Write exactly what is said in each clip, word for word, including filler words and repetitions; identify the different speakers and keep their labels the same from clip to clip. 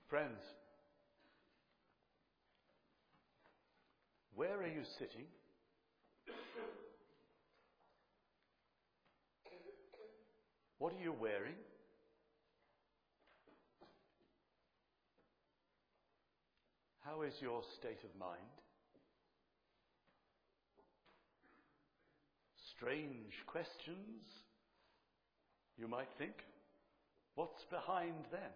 Speaker 1: Friends, where are you sitting? What are you wearing? How is your state of mind? Strange questions, you might think. What's behind them?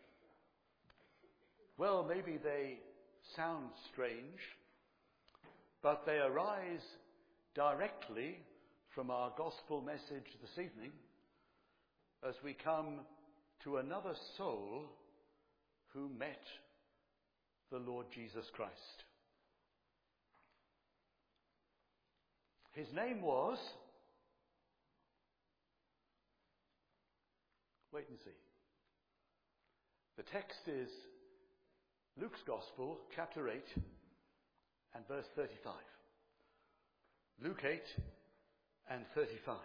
Speaker 1: Well, maybe they sound strange, but they arise directly from our gospel message this evening as we come to another soul who met the Lord Jesus Christ. His name was, wait and see. The text is Luke's Gospel, chapter eight, and verse thirty-five. Luke eight and thirty-five.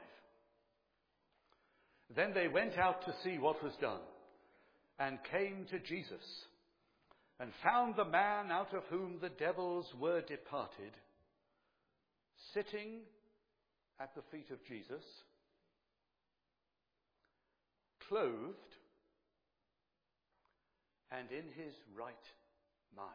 Speaker 1: Then they went out to see what was done, and came to Jesus, and found the man out of whom the devils were departed, sitting at the feet of Jesus, clothed, and in his right mind.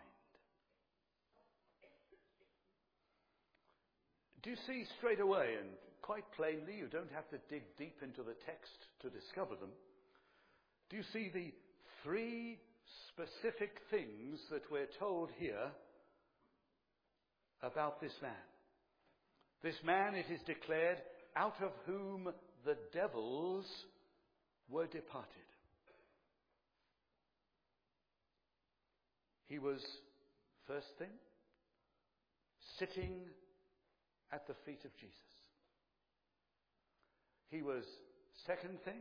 Speaker 1: Do you see straight away, and quite plainly, you don't have to dig deep into the text to discover them, do you see the three specific things that we're told here about this man? This man, it is declared, out of whom the devils were departed. He was, first thing, sitting at the feet of Jesus. He was, second thing,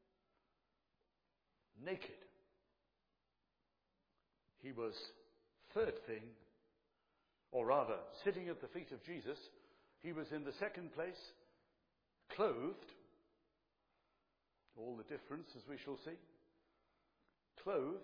Speaker 1: naked. He was, third thing, or rather, sitting at the feet of Jesus. He was in the second place, clothed. All the difference, as we shall see. Clothed.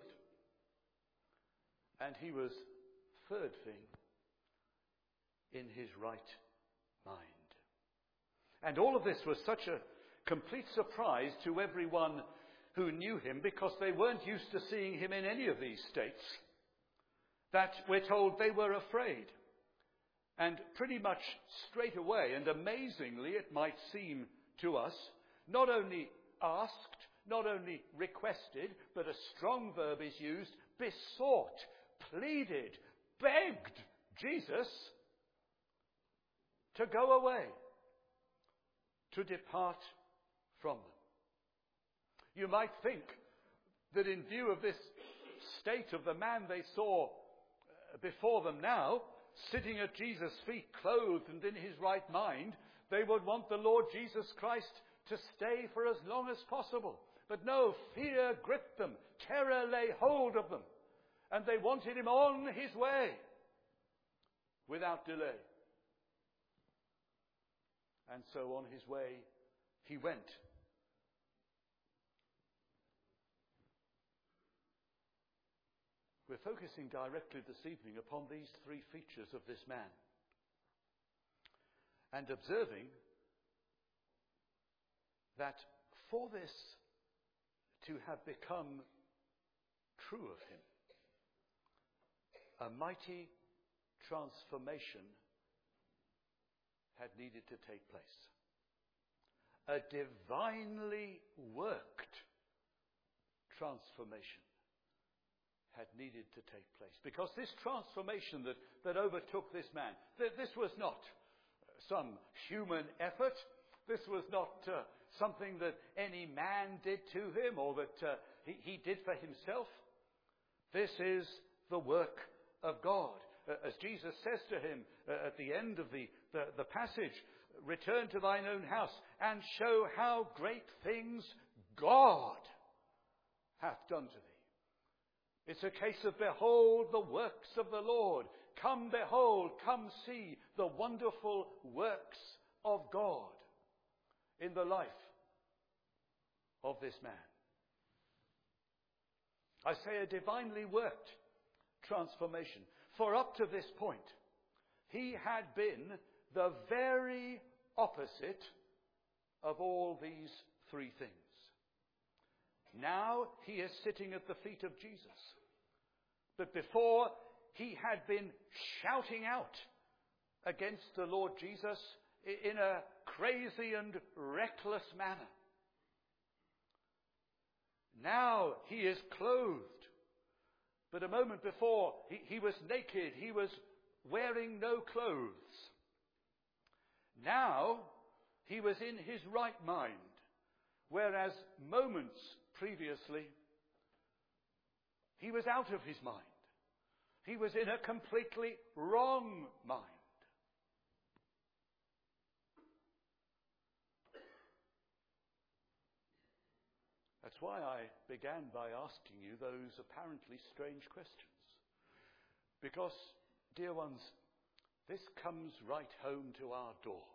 Speaker 1: And he was, third thing, in his right mind. And all of this was such a complete surprise to everyone who knew him, because they weren't used to seeing him in any of these states, that we're told they were afraid. And pretty much straight away, and amazingly it might seem to us, not only asked, not only requested, but a strong verb is used, besought, pleaded, begged Jesus to go away, to depart from them. You might think that in view of this state of the man they saw before them now, sitting at Jesus' feet, clothed and in his right mind, they would want the Lord Jesus Christ to stay for as long as possible. But no, fear gripped them, terror lay hold of them, and they wanted him on his way without delay. And so on his way he went. We're focusing directly this evening upon these three features of this man, and observing that for this to have become true of him, a mighty transformation had needed to take place. A divinely worked transformation had needed to take place. Because this transformation that, that overtook this man, th- this was not some human effort. This was not uh, something that any man did to him, or that uh, he, he did for himself. This is the work of God. Uh, as Jesus says to him uh, at the end of the, the, the passage, return to thine own house and show how great things God hath done to thee. It's a case of behold the works of the Lord. Come behold, come see the wonderful works of God in the life of this man. I say a divinely worked transformation. For up to this point, he had been the very opposite of all these three things. Now he is sitting at the feet of Jesus. But before, he had been shouting out against the Lord Jesus in a crazy and reckless manner. Now he is clothed. But a moment before, he, he was naked. He was wearing no clothes. Now he was in his right mind, whereas moments previously he was out of his mind. He was in a completely wrong mind. That's why I began by asking you those apparently strange questions. Because, dear ones, this comes right home to our door.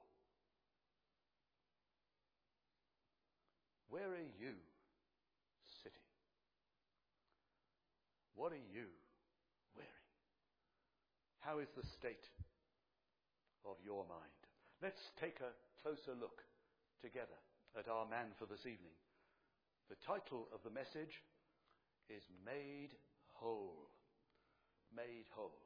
Speaker 1: Where are you sitting? What are you wearing? How is the state of your mind? Let's take a closer look together at our man for this evening. The title of the message is Made Whole. Made Whole.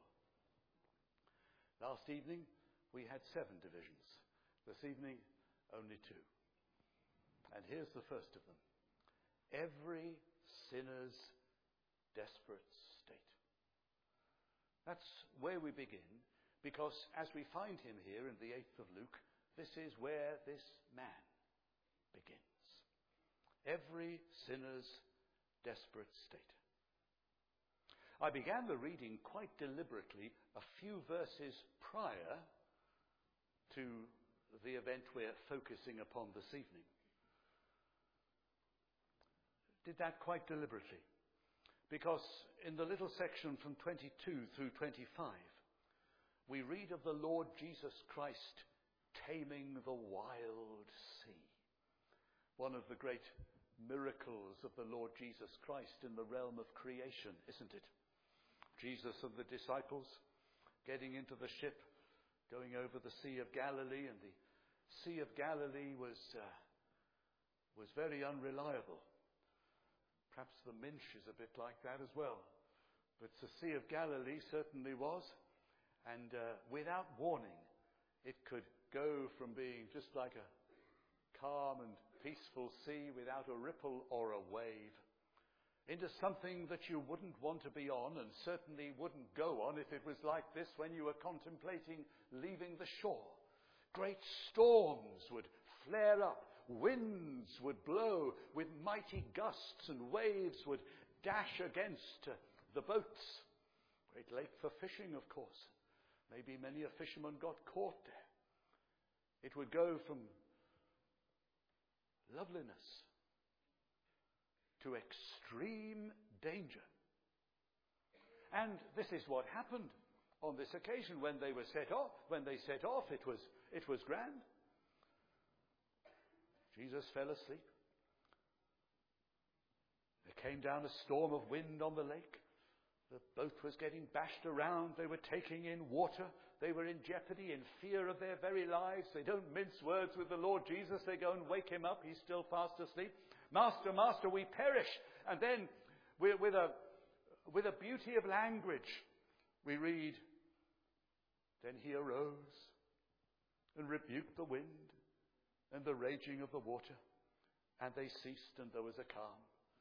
Speaker 1: Last evening we had seven divisions. This evening only two. And here's the first of them. Every sinner's desperate state. That's where we begin, because as we find him here in the eighth of Luke, this is where this man begins. Every sinner's desperate state. I began the reading quite deliberately a few verses prior to the event we're focusing upon this evening. Did that quite deliberately. Because in the little section from twenty-two through twenty-five, we read of the Lord Jesus Christ taming the wild sea. One of the great miracles of the Lord Jesus Christ in the realm of creation, isn't it? Jesus and the disciples getting into the ship, going over the Sea of Galilee, and the Sea of Galilee was uh, was very unreliable. Perhaps the Minch is a bit like that as well. But the Sea of Galilee certainly was, and uh, without warning, it could go from being just like a calm and peaceful sea without a ripple or a wave into something that you wouldn't want to be on, and certainly wouldn't go on if it was like this when you were contemplating leaving the shore. Great storms would flare up, winds would blow with mighty gusts, and waves would dash against uh, the boats. Great lake for fishing, of course. Maybe many a fisherman got caught there. It would go from loveliness to extreme danger. And this is what happened on this occasion when they were set off. When they set off, it was it was grand. Jesus fell asleep. There came down a storm of wind on the lake. The boat was getting bashed around. They were taking in water. They were in jeopardy, in fear of their very lives. They don't mince words with the Lord Jesus. They go and wake him up. He's still fast asleep. Master, Master, we perish. And then with, with, a, with a beauty of language, we read, then he arose and rebuked the wind and the raging of the water, and they ceased, and there was a calm.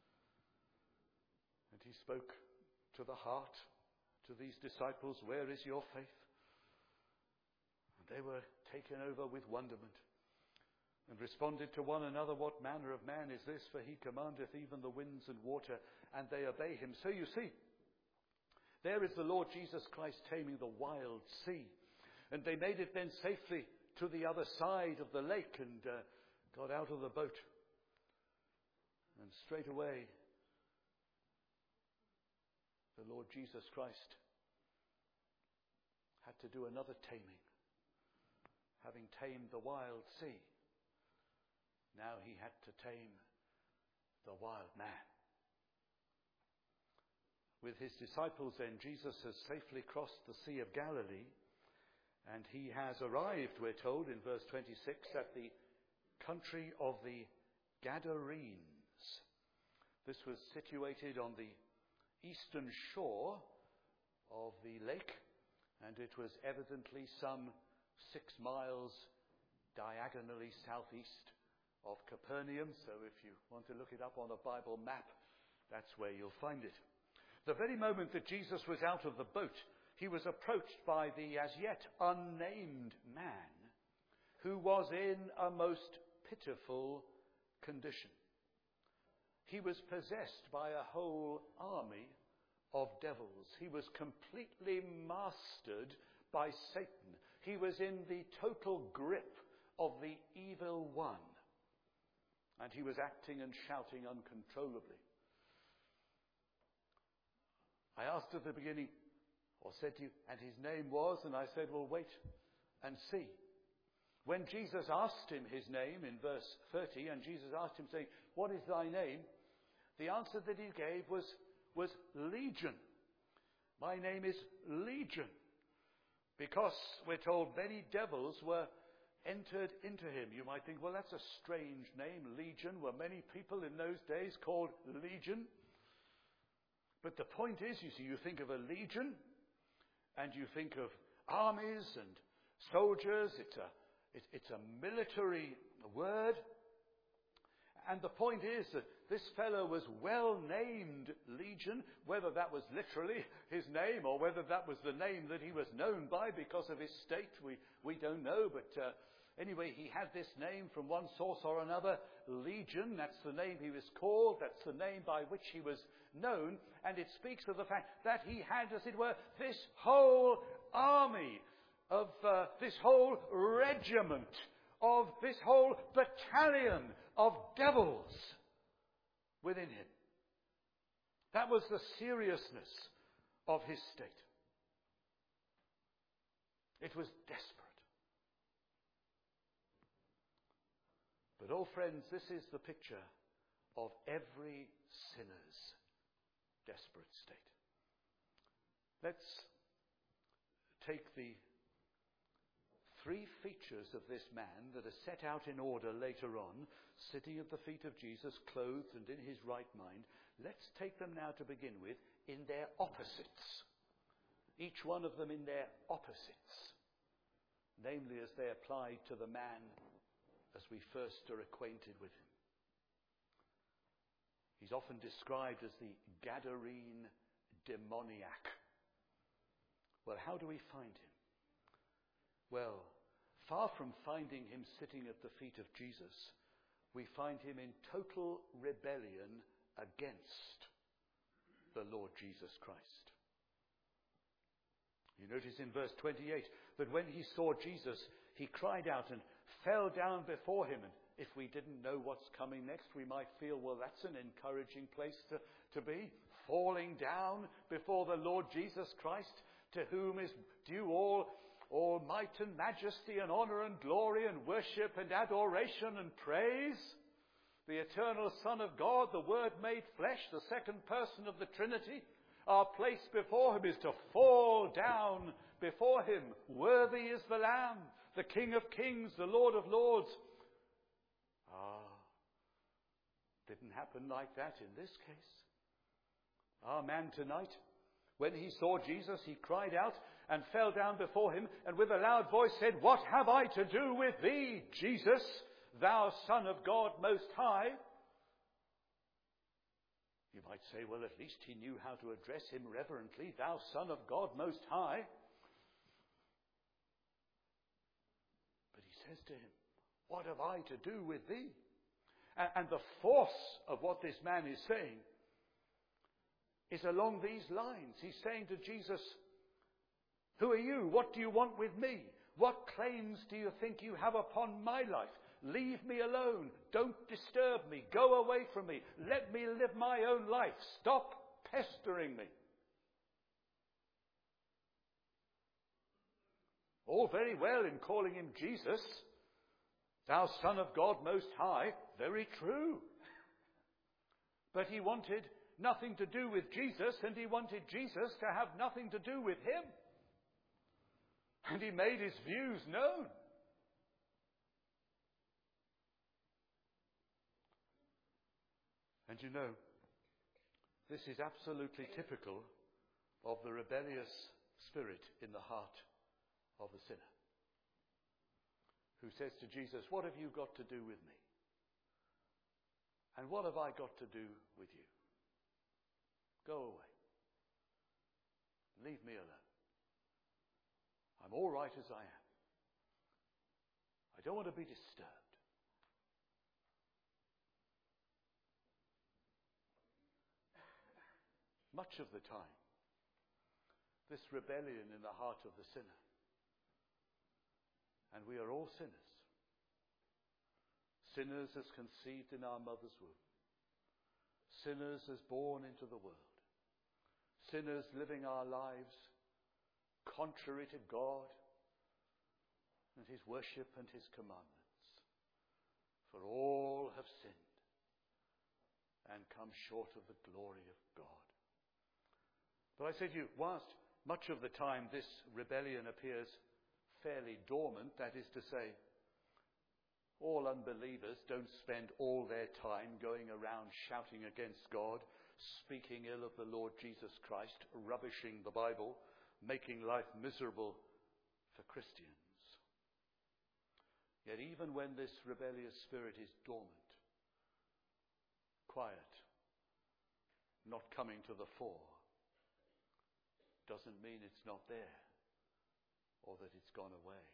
Speaker 1: And he spoke to the heart, to these disciples, where is your faith? And they were taken over with wonderment, and responded to one another, what manner of man is this? For he commandeth even the winds and water, and they obey him. So you see, there is the Lord Jesus Christ taming the wild sea. And they made it then safely to the other side of the lake, and uh, got out of the boat. And straight away, the Lord Jesus Christ had to do another taming. Having tamed the wild sea, now he had to tame the wild man. With his disciples then, Jesus has safely crossed the Sea of Galilee, and he has arrived, we're told in verse twenty-six, at the country of the Gadarenes. This was situated on the eastern shore of the lake, and it was evidently some six miles diagonally southeast of Capernaum. So if you want to look it up on a Bible map, that's where you'll find it. The very moment that Jesus was out of the boat, he was approached by the as yet unnamed man, who was in a most pitiful condition. He was possessed by a whole army of devils. He was completely mastered by Satan. He was in the total grip of the evil one. And he was acting and shouting uncontrollably. I asked at the beginning, or said to you, and his name was, and I said, well, wait and see. When Jesus asked him his name in verse thirty, and Jesus asked him, saying, what is thy name? The answer that he gave was, was Legion. My name is Legion. Because we're told many devils were entered into him. You might think, well, that's a strange name, Legion. Were many people in those days called Legion? But the point is, you see, you think of a legion, and you think of armies and soldiers. It's a, it, it's a military word. And the point is that this fellow was well named Legion, whether that was literally his name or whether that was the name that he was known by because of his state, we, we don't know. But uh, anyway, he had this name from one source or another, Legion. That's the name he was called. That's the name by which he was known. And it speaks of the fact that he had, as it were, this whole army of uh, this whole regiment of this whole battalion of devils within him. That was the seriousness of his state. It was desperate. But, oh friends, this is the picture of every sinner's desperate state. Let's take the three features of this man that are set out in order later on, sitting at the feet of Jesus, clothed and in his right mind. Let's take them now to begin with in their opposites. Each one of them in their opposites. Namely, as they apply to the man as we first are acquainted with him. He's often described as the Gadarene demoniac. Well, how do we find him? Well, far from finding him sitting at the feet of Jesus, we find him in total rebellion against the Lord Jesus Christ. You notice in verse twenty-eight that when he saw Jesus, he cried out and fell down before him. And if we didn't know what's coming next, we might feel, well, that's an encouraging place to, to be. Falling down before the Lord Jesus Christ, to whom is due all All might and majesty and honor and glory and worship and adoration and praise. The eternal Son of God, the Word made flesh, the second person of the Trinity, our place before him is to fall down before him. Worthy is the Lamb, the King of kings, the Lord of lords. Ah, didn't happen like that in this case. Our man tonight, when he saw Jesus, he cried out and fell down before him, and with a loud voice said, what have I to do with thee, Jesus, thou Son of God Most High? You might say, well, at least he knew how to address him reverently, thou Son of God Most High. But he says to him, what have I to do with thee? And, and the force of what this man is saying is along these lines. He's saying to Jesus, who are you? What do you want with me? What claims do you think you have upon my life? Leave me alone. Don't disturb me. Go away from me. Let me live my own life. Stop pestering me. All very well in calling him Jesus, thou Son of God Most High. Very true. But he wanted nothing to do with Jesus, and he wanted Jesus to have nothing to do with him. And he made his views known. And you know, this is absolutely typical of the rebellious spirit in the heart of the sinner, who says to Jesus, what have you got to do with me? And what have I got to do with you? Go away. Leave me alone. I'm all right as I am. I don't want to be disturbed. Much of the time, this rebellion in the heart of the sinner, and we are all sinners, sinners as conceived in our mother's womb, sinners as born into the world, sinners living our lives contrary to God and his worship and his commandments. For all have sinned and come short of the glory of God. But I say to you, whilst much of the time this rebellion appears fairly dormant, that is to say, all unbelievers don't spend all their time going around shouting against God, speaking ill of the Lord Jesus Christ, rubbishing the Bible, making life miserable for Christians. Yet even when this rebellious spirit is dormant, quiet, not coming to the fore, doesn't mean it's not there or that it's gone away.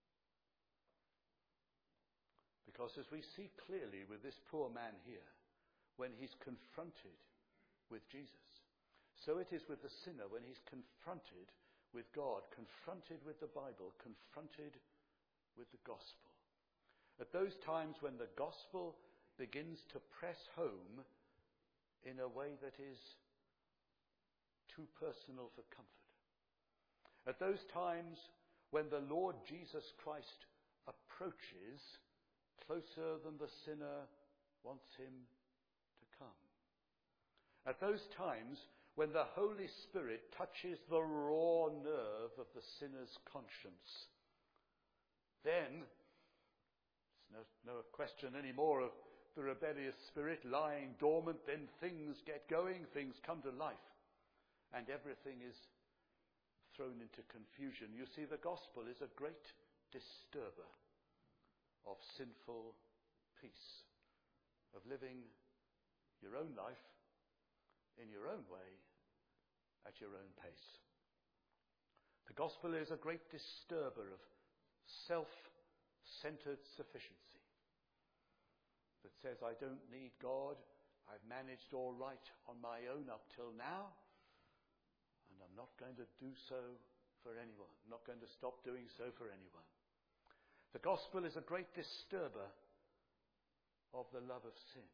Speaker 1: Because as we see clearly with this poor man here, when he's confronted with Jesus, so it is with the sinner when he's confronted with God, confronted with the Bible, confronted with the gospel. At those times when the gospel begins to press home in a way that is too personal for comfort. At those times when the Lord Jesus Christ approaches closer than the sinner wants him to come. At those times when the Holy Spirit touches the raw nerve of the sinner's conscience, then it's no, no question anymore of the rebellious spirit lying dormant. Then things get going, things come to life, and everything is thrown into confusion. You see, the gospel is a great disturber of sinful peace, of living your own life in your own way at your own pace. The gospel is a great disturber of self-centered sufficiency that says, I don't need God, I've managed all right on my own up till now, and I'm not going to do so for anyone. I'm not going to stop doing so for anyone. The gospel is a great disturber of the love of sin.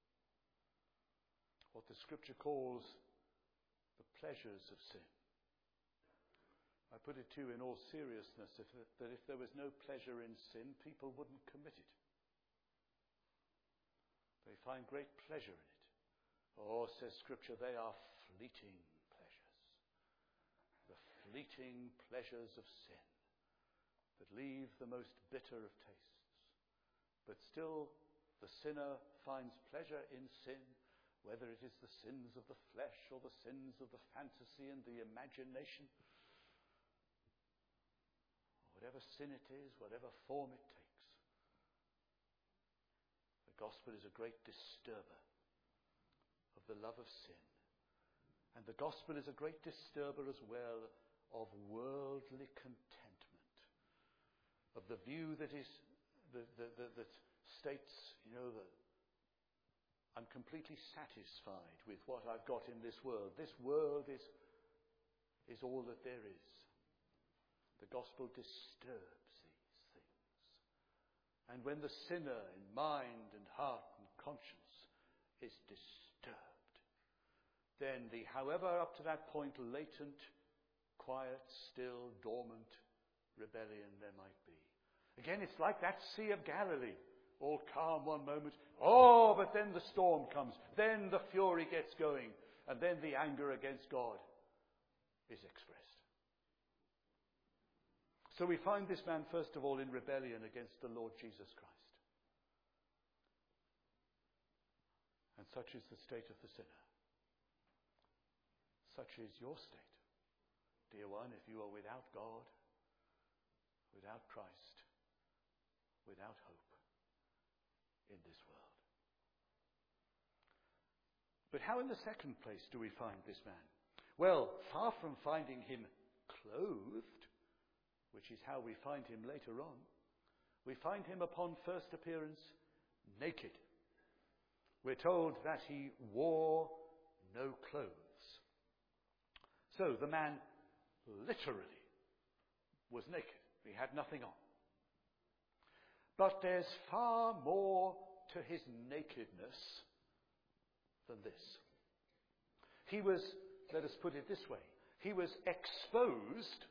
Speaker 1: What the scripture calls the pleasures of sin. I put it to you in all seriousness if, that if there was no pleasure in sin, people wouldn't commit it. They find great pleasure in it. Oh, says scripture, they are fleeting pleasures. The fleeting pleasures of sin that leave the most bitter of tastes. But still, the sinner finds pleasure in sin, whether it is the sins of the flesh or the sins of the fantasy and the imagination. Whatever sin it is, whatever form it takes. The gospel is a great disturber of the love of sin. And the gospel is a great disturber as well of worldly contentment. Of the view that is, that, that, that, that states, you know, that I'm completely satisfied with what I've got in this world. This world is, is all that there is. The gospel disturbs these things. And when the sinner in mind and heart and conscience is disturbed, then the, however up to that point, latent, quiet, still, dormant rebellion there might be. Again, it's like that Sea of Galilee. All calm one moment. Oh, but then the storm comes. Then the fury gets going. and then the anger against God is expressed. So we find this man, first of all, in rebellion against the Lord Jesus Christ. And such is the state of the sinner. Such is your state, dear one, if you are without God, without Christ, without hope in this world. But how in the second place do we find this man? Well, far from finding him clothed, which is how we find him later on, we find him upon first appearance naked. We're told that he wore no clothes. So the man literally was naked. He had nothing on. But there's far more to his nakedness than this. He was, let us put it this way, he was exposed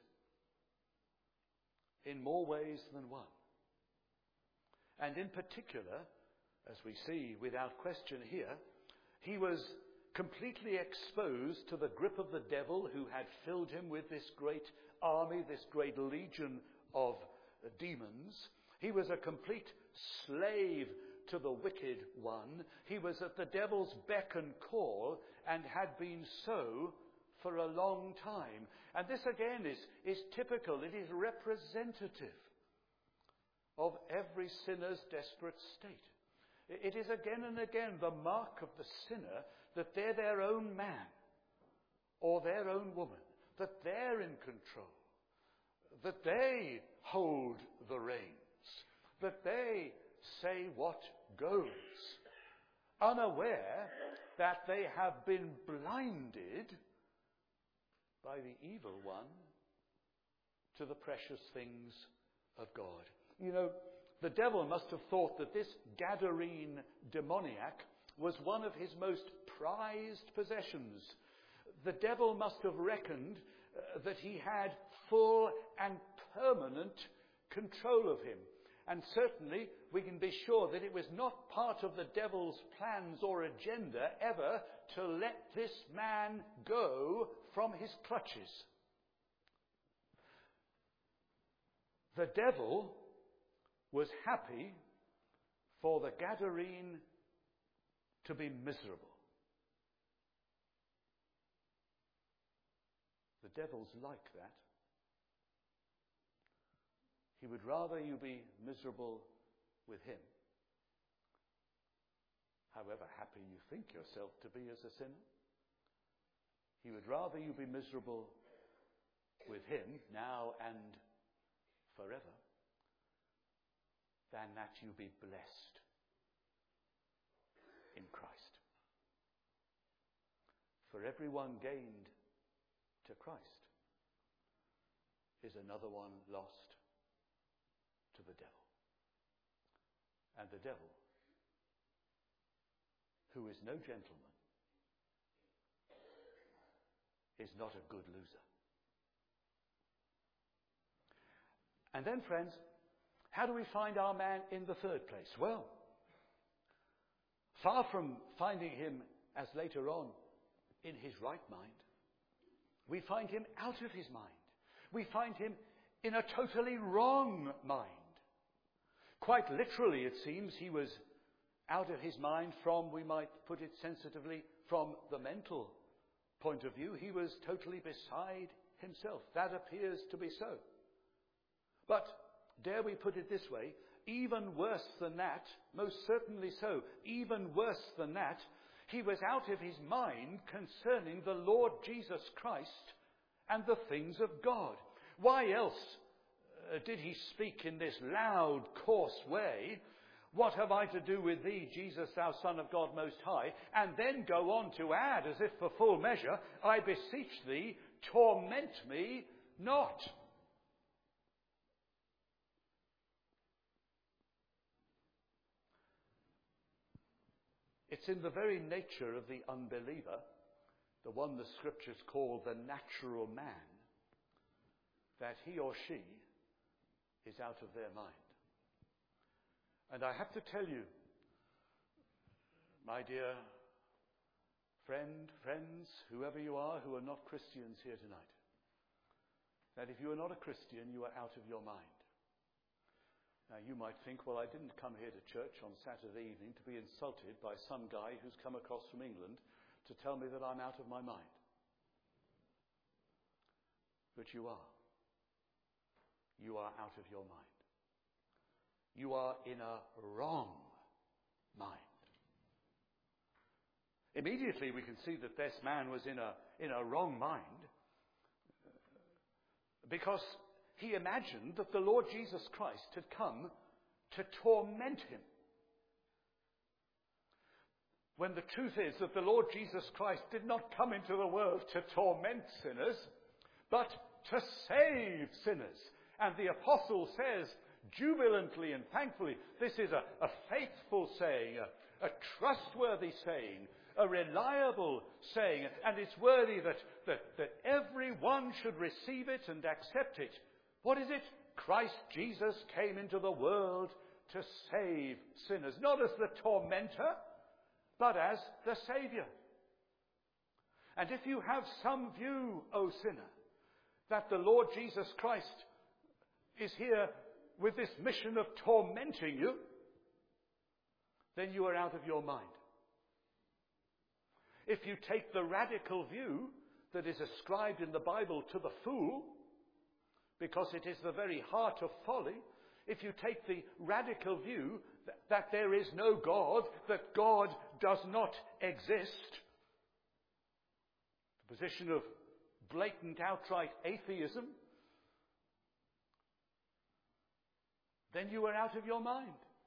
Speaker 1: in more ways than one. And in particular, as we see without question here, he was completely exposed to the grip of the devil who had filled him with this great army, this great legion of demons. He was a complete slave to the wicked one. He was at the devil's beck and call and had been so for a long time. And this again is, is typical, it is representative of every sinner's desperate state. It is again and again the mark of the sinner that they're their own man or their own woman, that they're in control, that they hold the reins, that they say what goes, unaware that they have been blinded by the evil one to the precious things of God. You know, the devil must have thought that this Gadarene demoniac was one of his most prized possessions. The devil must have reckoned uh, that he had full and permanent control of him. And certainly we can be sure that it was not part of the devil's plans or agenda ever to let this man go from his clutches. The devil was happy for the Gadarene to be miserable. The devil's like that. He would rather you be miserable with him, however happy you think yourself to be as a sinner. He would rather you be miserable with him now and forever than that you be blessed in Christ. For every one gained to Christ is another one lost to the devil. And the devil, who is no gentleman, is not a good loser. And then, friends, how do we find our man in the third place? Well, far from finding him, as later on, in his right mind, we find him out of his mind. We find him in a totally wrong mind. Quite literally, it seems, he was out of his mind from, we might put it sensitively, from the mental point of view. He was totally beside himself. That appears to be so. But, dare we put it this way, even worse than that, most certainly so, even worse than that, he was out of his mind concerning the Lord Jesus Christ and the things of God. Why else uh, did he speak in this loud, coarse way? What have I to do with thee, Jesus, thou Son of God Most High? And then go on to add, as if for full measure, I beseech thee, torment me not. It's in the very nature of the unbeliever, the one the scriptures call the natural man, that he or she is out of their mind. And I have to tell you, my dear friend, friends, whoever you are who are not Christians here tonight, that if you are not a Christian, you are out of your mind. Now, you might think, well, I didn't come here to church on Saturday evening to be insulted by some guy who's come across from England to tell me that I'm out of my mind. But you are. You are out of your mind. You are in a wrong mind. Immediately we can see that this man was in a, in a wrong mind because he imagined that the Lord Jesus Christ had come to torment him. When the truth is that the Lord Jesus Christ did not come into the world to torment sinners, but to save sinners. And the apostle says, jubilantly and thankfully, this is a, a faithful saying, a, a trustworthy saying, a reliable saying, and it's worthy that, that, that everyone should receive it and accept it. What is it? Christ Jesus came into the world to save sinners, not as the tormentor, but as the Saviour. And if you have some view, O sinner, that the Lord Jesus Christ is here with this mission of tormenting you, then you are out of your mind. If you take the radical view that is ascribed in the Bible to the fool, because it is the very heart of folly, if you take the radical view that, that there is no God, that God does not exist, the position of blatant, outright atheism, then you are out of your mind.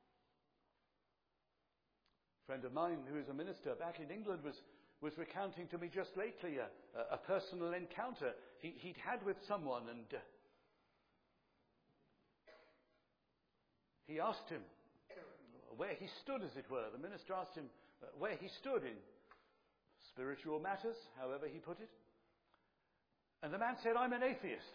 Speaker 1: A friend of mine who is a minister back in England was, was recounting to me just lately a, a, a personal encounter he, he'd had with someone, and uh, he asked him where he stood, as it were. The minister asked him uh, where he stood in spiritual matters, however he put it. And the man said, I'm an atheist.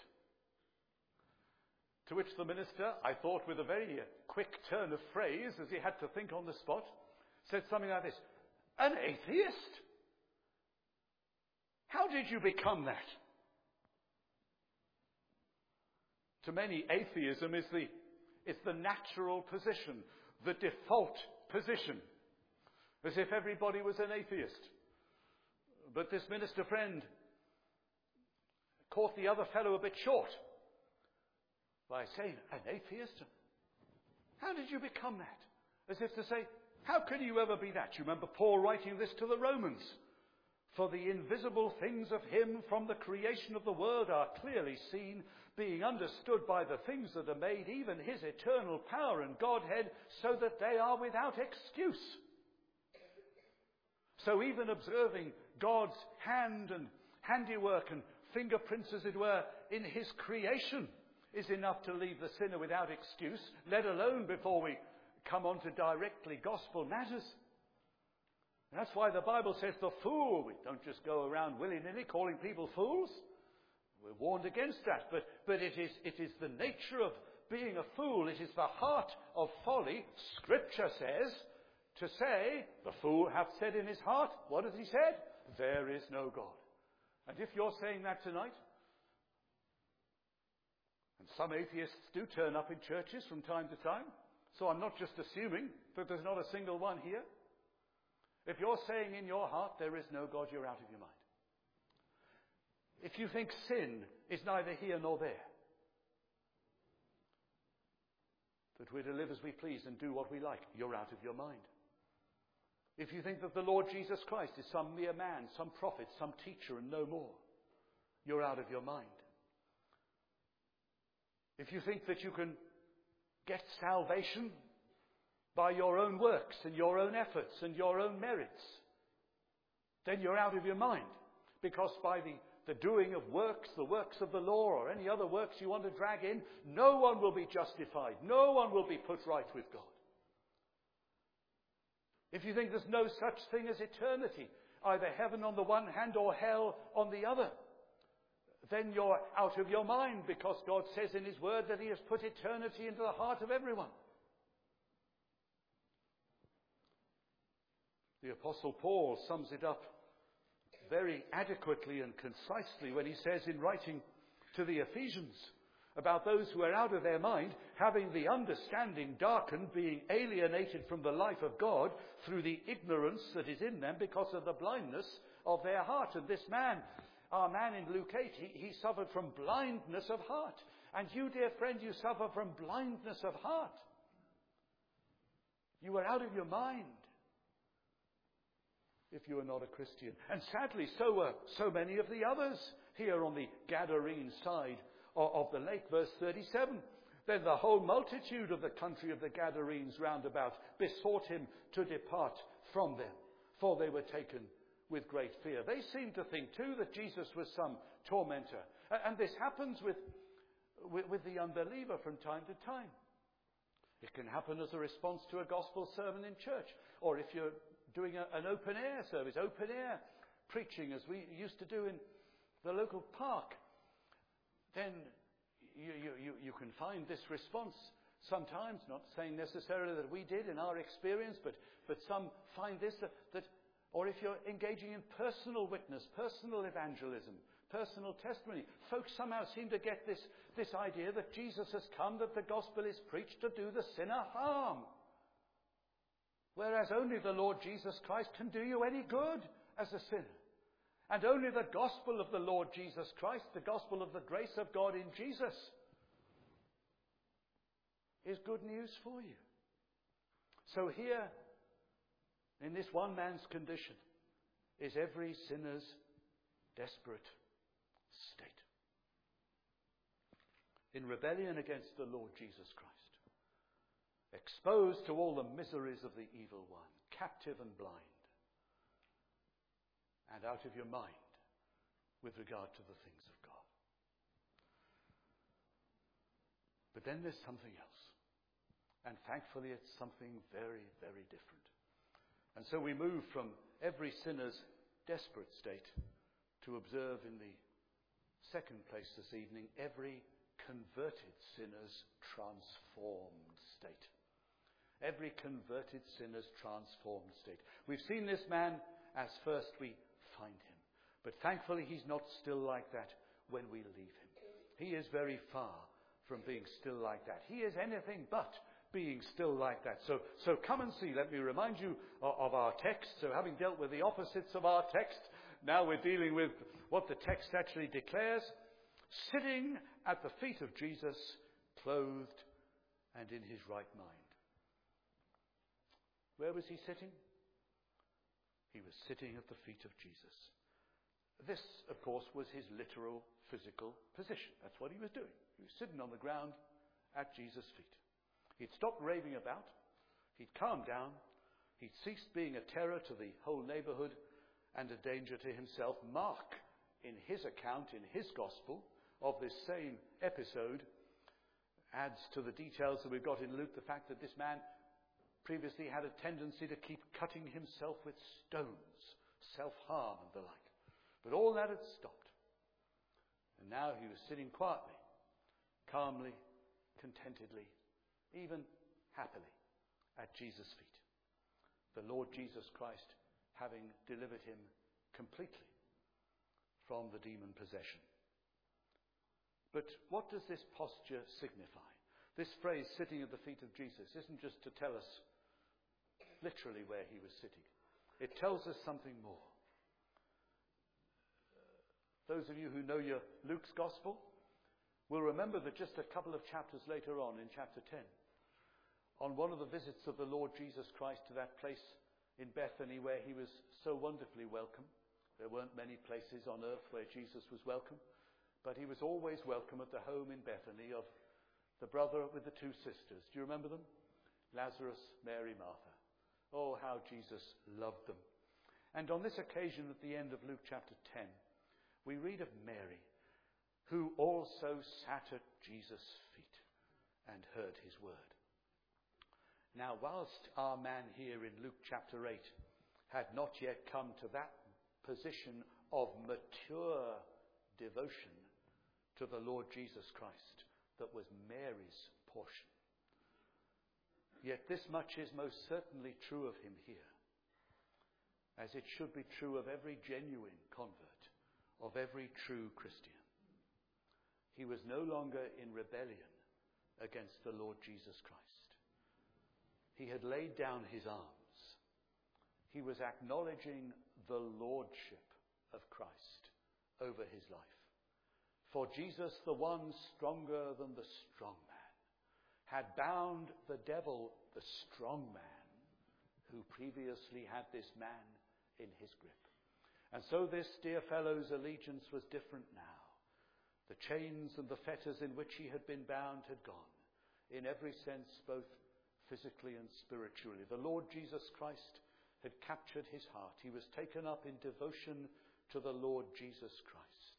Speaker 1: To which the minister, I thought with a very quick turn of phrase, as he had to think on the spot, said something like this: an atheist? How did you become that? To many, atheism is the, is the natural position, the default position, as if everybody was an atheist. But this minister friend caught the other fellow a bit short by saying, an atheist? How did you become that? As if to say, how can you ever be that? You remember Paul writing this to the Romans. For the invisible things of him from the creation of the world are clearly seen, being understood by the things that are made, even his eternal power and Godhead, so that they are without excuse. So even observing God's hand and handiwork and fingerprints, as it were, in his creation is enough to leave the sinner without excuse, let alone before we come on to directly gospel matters. And that's why the Bible says the fool. We don't just go around willy-nilly calling people fools. We're warned against that. But, but it is, it is the nature of being a fool. It is the heart of folly. Scripture says to say, the fool hath said in his heart, what has he said? There is no God. And if you're saying that tonight, and some atheists do turn up in churches from time to time, so I'm not just assuming that there's not a single one here. If you're saying in your heart there is no God, you're out of your mind. If you think sin is neither here nor there, that we're to live as we please and do what we like, you're out of your mind. If you think that the Lord Jesus Christ is some mere man, some prophet, some teacher and no more, you're out of your mind. If you think that you can get salvation by your own works and your own efforts and your own merits, then you're out of your mind. Because by the, the doing of works, the works of the law, or any other works you want to drag in, no one will be justified. No one will be put right with God. If you think there's no such thing as eternity, either heaven on the one hand or hell on the other, then you're out of your mind, because God says in his word that he has put eternity into the heart of everyone. The Apostle Paul sums it up very adequately and concisely when he says in writing to the Ephesians about those who are out of their mind, having the understanding darkened, being alienated from the life of God through the ignorance that is in them because of the blindness of their heart. And this man, our man in Luke eight, he, he suffered from blindness of heart. And you, dear friend, you suffer from blindness of heart. You are out of your mind if you are not a Christian. And sadly, so were so many of the others here on the Gadarene side of, of the lake. Verse thirty-seven. Then the whole multitude of the country of the Gadarenes round about besought him to depart from them, for they were taken with great fear. They seemed to think too that Jesus was some tormentor. And this happens with, with, with the unbeliever from time to time. It can happen as a response to a gospel sermon in church, or if you're doing a, an open air service, open air preaching as we used to do in the local park, then you, you, you, you can find this response sometimes, not saying necessarily that we did in our experience, but, but some find this, that, that, or if you're engaging in personal witness, personal evangelism, personal testimony, folks somehow seem to get this, this idea that Jesus has come, that the gospel is preached to do the sinner harm. Whereas only the Lord Jesus Christ can do you any good as a sinner. And only the gospel of the Lord Jesus Christ, the gospel of the grace of God in Jesus, is good news for you. So here, in this one man's condition, is every sinner's desperate state. In rebellion against the Lord Jesus Christ. Exposed to all the miseries of the evil one, captive and blind, and out of your mind with regard to the things of God. But then there's something else. And thankfully it's something very, very different. And so we move from every sinner's desperate state to observe in the second place this evening every converted sinner's transformed state. Every converted sinner's transformed state. We've seen this man as first we find him. But thankfully he's not still like that when we leave him. He is very far from being still like that. He is anything but being still like that. So, so come and see. Let me remind you of, of our text. So having dealt with the opposites of our text, now we're dealing with what the text actually declares. Sitting at the feet of Jesus, clothed and in his right mind. Where was he sitting? He was sitting at the feet of Jesus. This, of course, was his literal physical position. That's what he was doing. He was sitting on the ground at Jesus' feet. He'd stopped raving about. He'd calmed down. He'd ceased being a terror to the whole neighborhood and a danger to himself. Mark, in his account, in his gospel, of this same episode, adds to the details that we've got in Luke the fact that this man previously had a tendency to keep cutting himself with stones, self-harm and the like. But all that had stopped. And now he was sitting quietly, calmly, contentedly, even happily at Jesus' feet. The Lord Jesus Christ having delivered him completely from the demon possession. But what does this posture signify? This phrase, sitting at the feet of Jesus, isn't just to tell us literally where he was sitting. It tells us something more. Those of you who know your Luke's Gospel will remember that just a couple of chapters later on, in chapter ten, on one of the visits of the Lord Jesus Christ to that place in Bethany where he was so wonderfully welcome. There weren't many places on earth where Jesus was welcome, but he was always welcome at the home in Bethany of the brother with the two sisters. Do you remember them? Lazarus, Mary, Martha. Oh, how Jesus loved them. And on this occasion, at the end of Luke chapter ten, we read of Mary, who also sat at Jesus' feet and heard his word. Now, whilst our man here in Luke chapter eight had not yet come to that position of mature devotion to the Lord Jesus Christ that was Mary's portion, yet this much is most certainly true of him here. as it should be true of every genuine convert, of every true Christian. He was no longer in rebellion against the Lord Jesus Christ. He had laid down his arms. He was acknowledging the lordship of Christ over his life. For Jesus, the one stronger than the strong man, had bound the devil, the strong man, who previously had this man in his grip. And so this dear fellow's allegiance was different now. The chains and the fetters in which he had been bound had gone, in every sense, both physically and spiritually. The Lord Jesus Christ had captured his heart. He was taken up in devotion to the Lord Jesus Christ.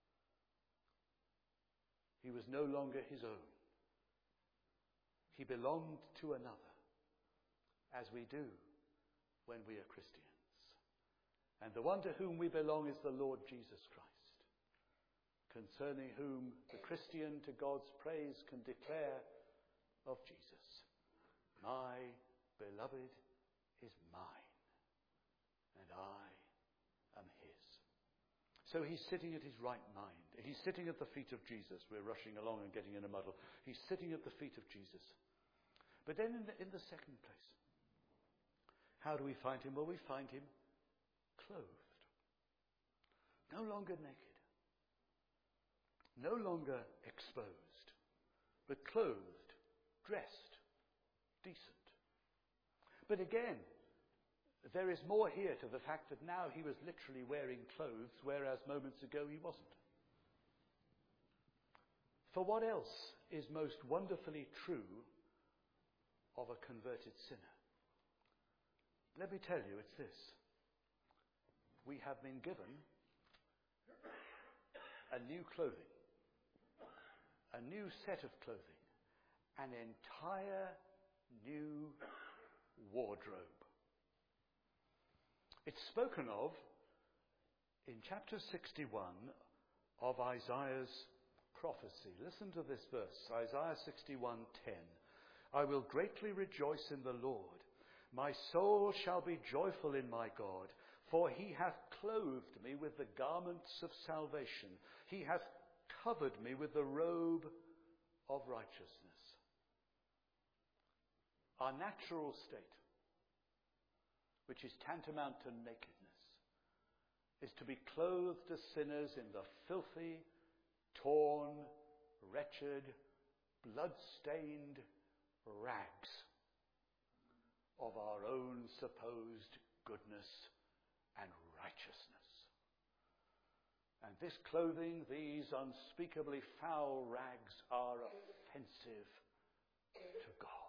Speaker 1: He was no longer his own. He belonged to another, as we do when we are Christians. And the one to whom we belong is the Lord Jesus Christ, concerning whom the Christian, to God's praise, can declare of Jesus, "My beloved is mine, and I am his." So he's sitting at his right mind. He's sitting at the feet of Jesus. We're rushing along and getting in a muddle. He's sitting at the feet of Jesus. But then in the, in the second place, how do we find him? Well, we find him clothed. No longer naked. No longer exposed. But clothed, dressed, decent. But again, there is more here to the fact that now he was literally wearing clothes, whereas moments ago he wasn't. For what else is most wonderfully true of a converted sinner? Let me tell you, it's this. We have been given a new clothing, a new set of clothing, an entire new wardrobe. It's spoken of in chapter sixty-one of Isaiah's prophecy. Listen to this verse, Isaiah sixty-one ten. "I will greatly rejoice in the Lord. My soul shall be joyful in my God, for he hath clothed me with the garments of salvation. He hath covered me with the robe of righteousness." Our natural state, which is tantamount to nakedness, is to be clothed as sinners in the filthy, torn, wretched, blood-stained rags of our own supposed goodness and righteousness. And this clothing, these unspeakably foul rags, are offensive to God.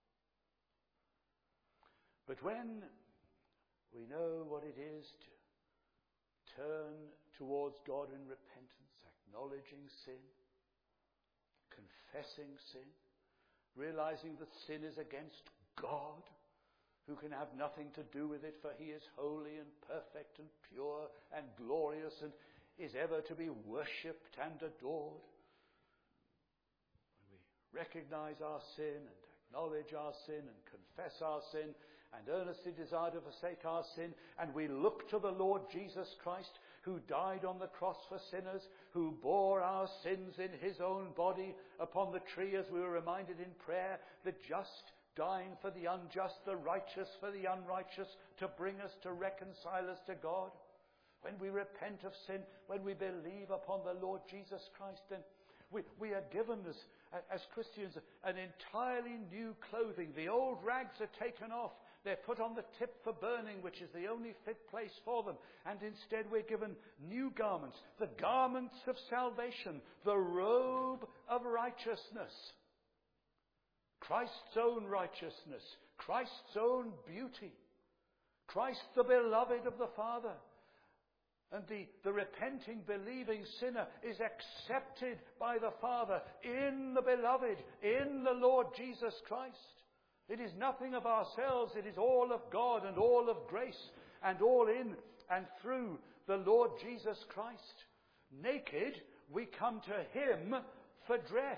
Speaker 1: But when we know what it is to turn towards God in repentance, acknowledging sin, confessing sin, realizing that sin is against God, who can have nothing to do with it, for he is holy and perfect and pure and glorious and is ever to be worshipped and adored. When we recognize our sin and acknowledge our sin and confess our sin and earnestly desire to forsake our sin, and we look to the Lord Jesus Christ, who died on the cross for sinners, who bore our sins in his own body upon the tree, as we were reminded in prayer, the just dying for the unjust, the righteous for the unrighteous, to bring us, to reconcile us to God. When we repent of sin, when we believe upon the Lord Jesus Christ, then we, we are given as, as Christians an entirely new clothing. The old rags are taken off. They're put on the tip for burning, which is the only fit place for them. And instead we're given new garments, the garments of salvation, the robe of righteousness. Christ's own righteousness, Christ's own beauty, Christ the beloved of the Father. And the, the repenting, believing sinner is accepted by the Father in the beloved, in the Lord Jesus Christ. It is nothing of ourselves, it is all of God and all of grace and all in and through the Lord Jesus Christ. Naked, we come to him for dress.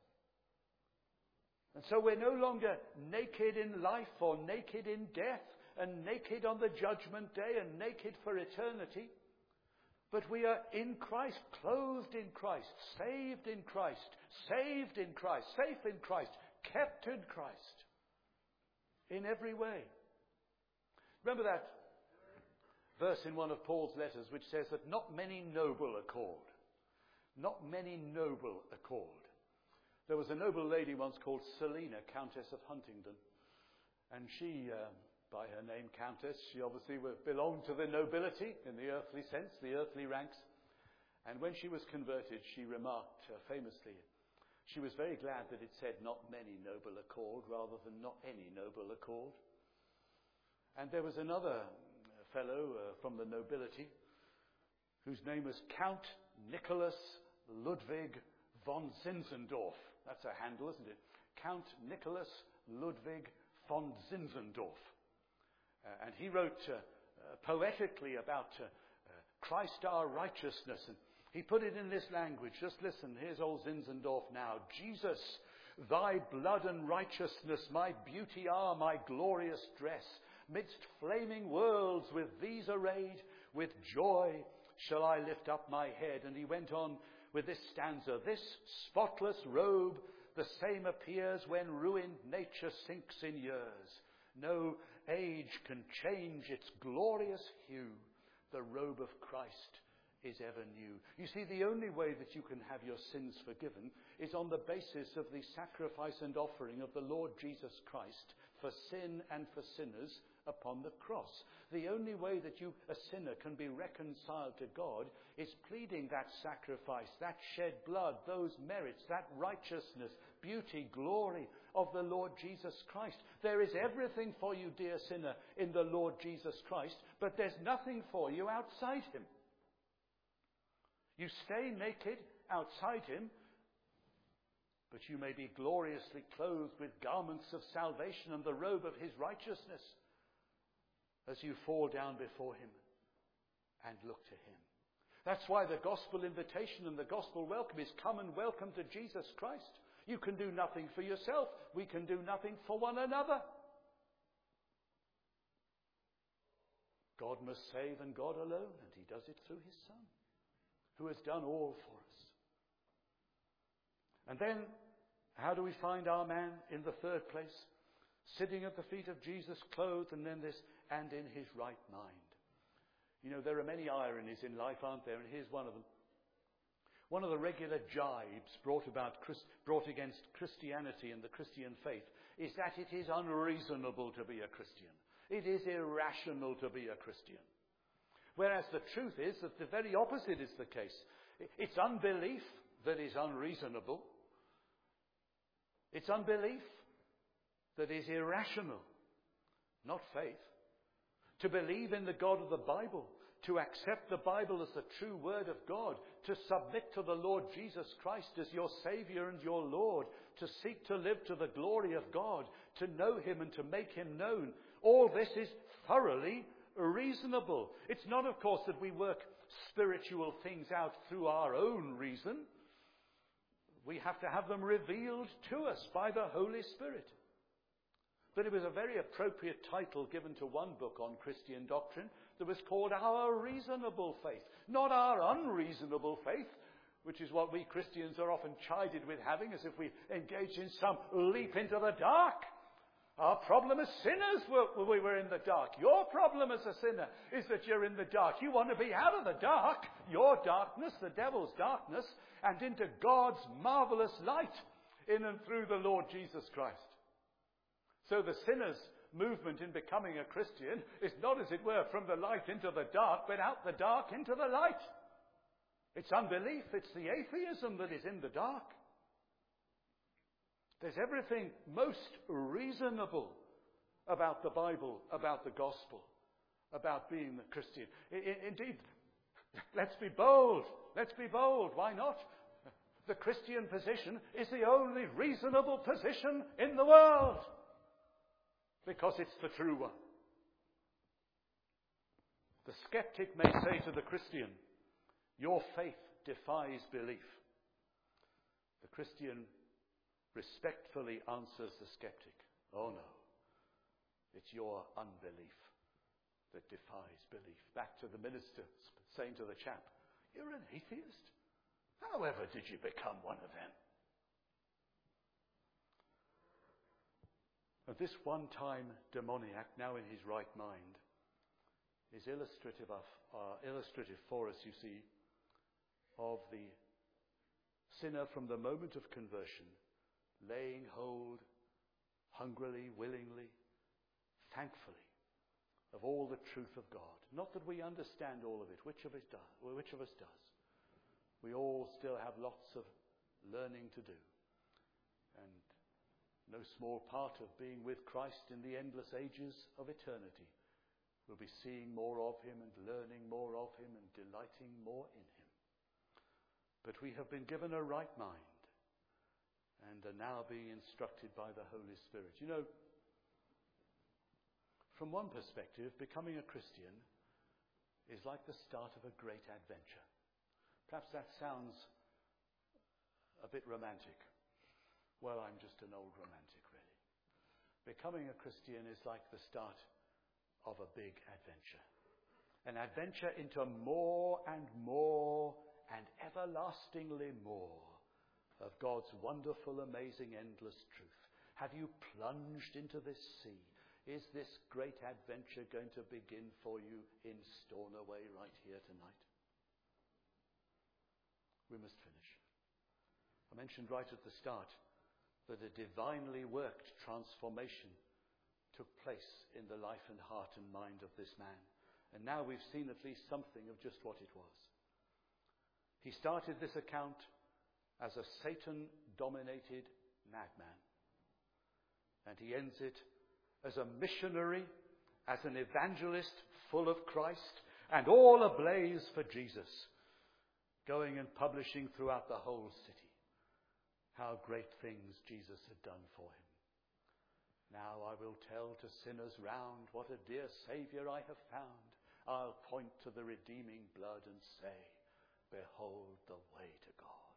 Speaker 1: And so we're no longer naked in life or naked in death, and naked on the judgment day and naked for eternity. But we are in Christ, clothed in Christ, saved in Christ, saved in Christ, safe in Christ, kept in Christ, in every way. Remember that verse in one of Paul's letters which says that not many noble are called. Not many noble are called. There was a noble lady once called Selina, Countess of Huntingdon. And she, uh, by her name Countess, she obviously belonged to the nobility in the earthly sense, the earthly ranks. And when she was converted, she remarked uh, famously, she was very glad that it said not many noble are called rather than not any noble are called. And there was another fellow uh, from the nobility whose name was Count Nicholas Ludwig von Zinzendorf. That's a handle, isn't it? Count Nicholas Ludwig von Zinzendorf. Uh, and he wrote uh, uh, poetically about uh, uh, Christ our righteousness. And he put it in this language. Just listen, here's old Zinzendorf now. Jesus, thy blood and righteousness, my beauty are, my glorious dress. Midst flaming worlds with these arrayed, with joy shall I lift up my head. And he went on with this stanza. This spotless robe, the same appears when ruined nature sinks in years. No age can change its glorious hue. The robe of Christ is ever new. You see, the only way that you can have your sins forgiven is on the basis of the sacrifice and offering of the Lord Jesus Christ for sin and for sinners upon the cross. The only way that you, a sinner, can be reconciled to God is pleading that sacrifice, that shed blood, those merits, that righteousness, beauty, glory of the Lord Jesus Christ. There is everything for you, dear sinner, in the Lord Jesus Christ, but there's nothing for you outside him. You stay naked outside him, but you may be gloriously clothed with garments of salvation and the robe of his righteousness as you fall down before him and look to him. That's why the gospel invitation and the gospel welcome is come and welcome to Jesus Christ. You can do nothing for yourself. We can do nothing for one another. God must save, and God alone, and he does it through his Son, who has done all for us. And then, how do we find our man in the third place? Sitting at the feet of Jesus, clothed, and then this, and in his right mind. You know, there are many ironies in life, aren't there? And here's one of them. One of the regular jibes brought about, brought against Christianity and the Christian faith is that it is unreasonable to be a Christian. It is irrational to be a Christian. Whereas the truth is that the very opposite is the case. It's unbelief that is unreasonable. It's unbelief that is irrational, not faith. To believe in the God of the Bible, to accept the Bible as the true word of God, to submit to the Lord Jesus Christ as your Savior and your Lord, to seek to live to the glory of God, to know him and to make him known. All this is thoroughly reasonable. It's not, of course, that we work spiritual things out through our own reason. We have to have them revealed to us by the Holy Spirit. But it was a very appropriate title given to one book on Christian doctrine that was called Our Reasonable Faith. Not our unreasonable faith, which is what we Christians are often chided with having, as if we engage in some leap into the dark. Our problem as sinners, were, we were in the dark. Your problem as a sinner is that you're in the dark. You want to be out of the dark, your darkness, the devil's darkness, and into God's marvelous light in and through the Lord Jesus Christ. So the sinner's movement in becoming a Christian is not, as it were, from the light into the dark, but out the dark into the light. It's unbelief, it's the atheism that is in the dark. There's everything most reasonable about the Bible, about the gospel, about being a Christian. I, I, indeed, let's be bold. Let's be bold. Why not? The Christian position is the only reasonable position in the world, because it's the true one. The skeptic may say to the Christian, your faith defies belief. The Christian respectfully answers the skeptic, oh no, it's your unbelief that defies belief. Back to the minister saying to the chap, "You're an atheist? However did you become one of them?" And this one-time demoniac, now in his right mind, is illustrative of, uh, illustrative for us, you see, of the sinner from the moment of conversion, laying hold hungrily, willingly, thankfully, of all the truth of God. Not that we understand all of it, which of us does? Well, which of us does? We all still have lots of learning to do. And no small part of being with Christ in the endless ages of eternity will be seeing more of him and learning more of him and delighting more in him. But we have been given a right mind and are now being instructed by the Holy Spirit. You know, from one perspective, becoming a Christian is like the start of a great adventure. Perhaps that sounds a bit romantic. Well, I'm just an old romantic, really. Becoming a Christian is like the start of a big adventure. An adventure into more and more and everlastingly more of God's wonderful, amazing, endless truth. Have you plunged into this sea? Is this great adventure going to begin for you in Stornoway right here tonight? We must finish. I mentioned right at the start that a divinely worked transformation took place in the life and heart and mind of this man. And now we've seen at least something of just what it was. He started this account as a Satan-dominated madman. And he ends it as a missionary, as an evangelist full of Christ, and all ablaze for Jesus, going and publishing throughout the whole city how great things Jesus had done for him. Now I will tell to sinners round what a dear Saviour I have found. I'll point to the redeeming blood and say, behold the way to God.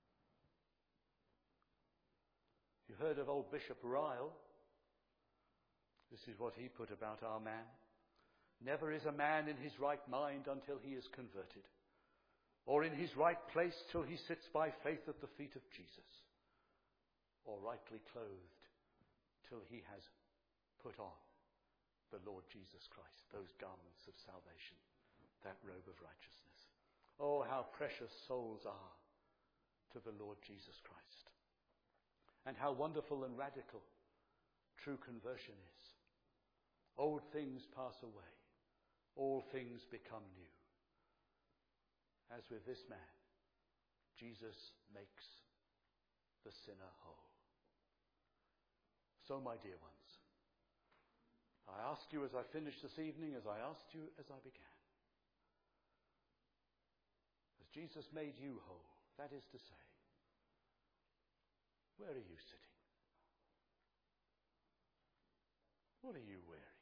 Speaker 1: You heard of old Bishop Ryle? This is what he put about our man. Never is a man in his right mind until he is converted, or in his right place till he sits by faith at the feet of Jesus, or rightly clothed till he has put on the Lord Jesus Christ, those garments of salvation, that robe of righteousness. Oh, how precious souls are to the Lord Jesus Christ, and how wonderful and radical true conversion is. Old things pass away, all things become new. As with this man, Jesus makes the sinner whole. So, my dear ones, I ask you as I finish this evening, as I asked you as I began, as Jesus made you whole, that is to say, where are you sitting? What are you wearing?